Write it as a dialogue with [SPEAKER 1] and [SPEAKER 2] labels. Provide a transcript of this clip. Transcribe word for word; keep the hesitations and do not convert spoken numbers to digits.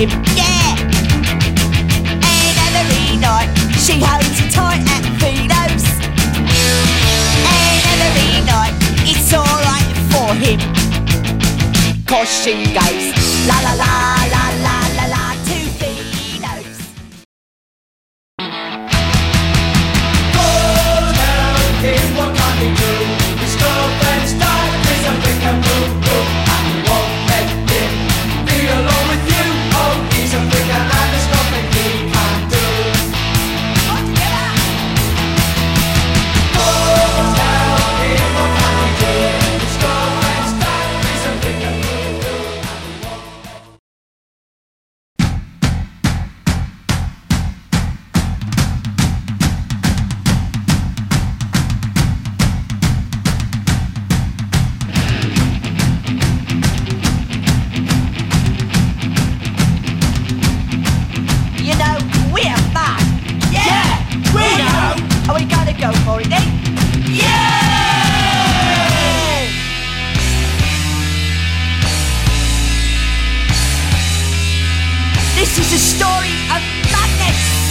[SPEAKER 1] him, yeah. And every night she holds him tight at Fido's. And every night it's alright for him, 'cause she goes la la la la la la la to Fido's.
[SPEAKER 2] Oh, now, kid, what can he do? His girlfriend's died, he's a big and boo boo, and he won't let him be alone with you. Oh, he's a big and there's nothing he can do. Oh, now, kid, what can he do? His girlfriend's died, he's a big and boo boo, and he won't let him.
[SPEAKER 1] You know, we're mad. Yeah,
[SPEAKER 2] we know.
[SPEAKER 1] Are we gonna go for it then? Yeah! This is a story of madness.